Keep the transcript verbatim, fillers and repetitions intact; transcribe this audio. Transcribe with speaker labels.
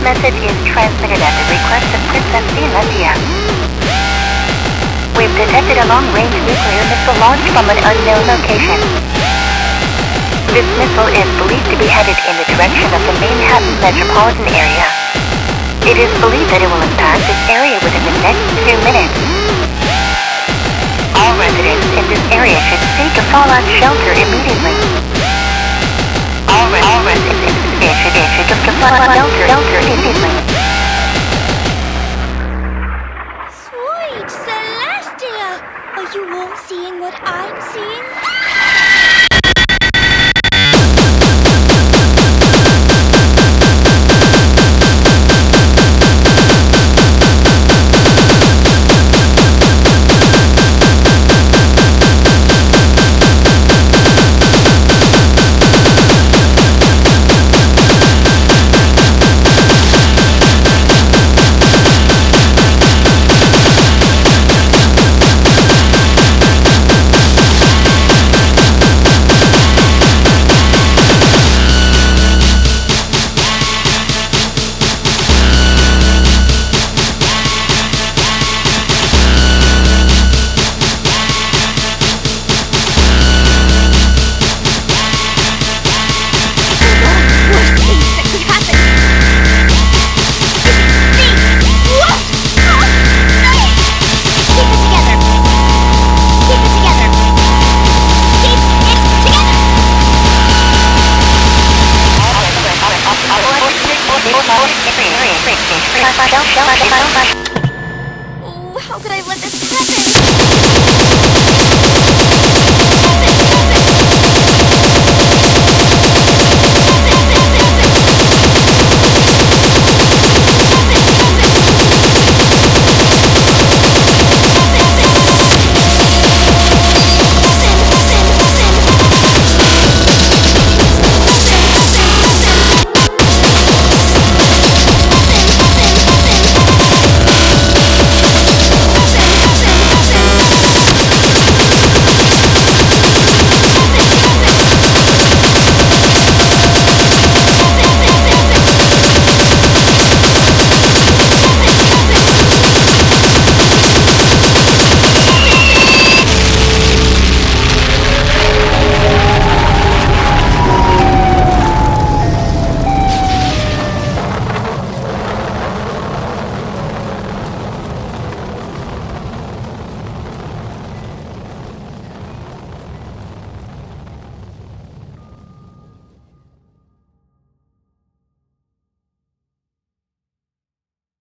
Speaker 1: message is transmitted at the request of Princess Celestia. We've detected a long-range nuclear missile launched from an unknown location. This missile is believed to be headed in the direction of the Manhattan metropolitan area. It is believed that it will impact this area within the next two minutes. All residents in this area should seek a fallout shelter immediately. All, re all residents in this area should seek a fallout shelter, shelter immediately.
Speaker 2: Sweet Celestia! Are you all seeing what I'm seeing?
Speaker 1: Shell, shell, shell, shell, shell.